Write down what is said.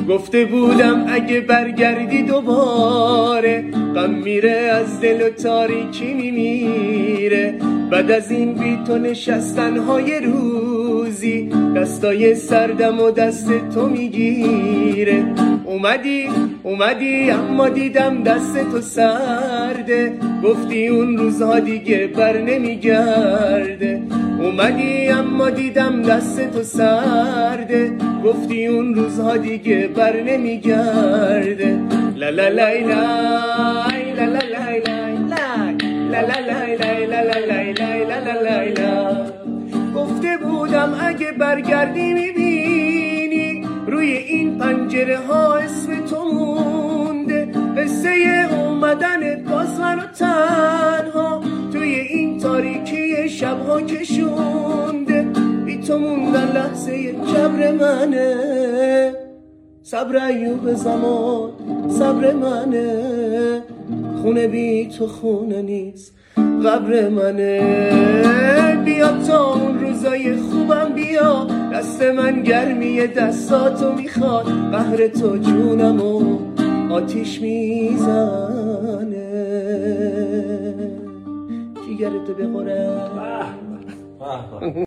گفته بودم اگه برگردی دوباره غم میره از دل و تاریکی میمیره. بعد از این بی تو نشستن های روزی دستای سردم و دست تو میگیره. اومدی اما دیدم دست تو سرده، گفتی اون روزها دیگه بر نمیگرده. اومدی اما دیدم دست تو سرده، گفتی اون روزها دیگه بر نمیگرده. لا لا لای لای لا لا لای لای لا لا لای لای لا لا لای لای لا لا لای لا. گفته بودم اگه برگردی میبینی روی این پنجره ها اسم تو مونده. قصه اومدن باز منو تنها توی این تاریکی شبها کشونده. بی تو موندن لحظه جبر منه، صبر ایوب زمان صبر منه. خونه بی تو خونه نیست قبر منه. بیا تا اون روزای خوبم بیا، دست من گرمی دستاتو میخواد. قهر تو جونمو آتیش میزنه. جیگرتو بخوره.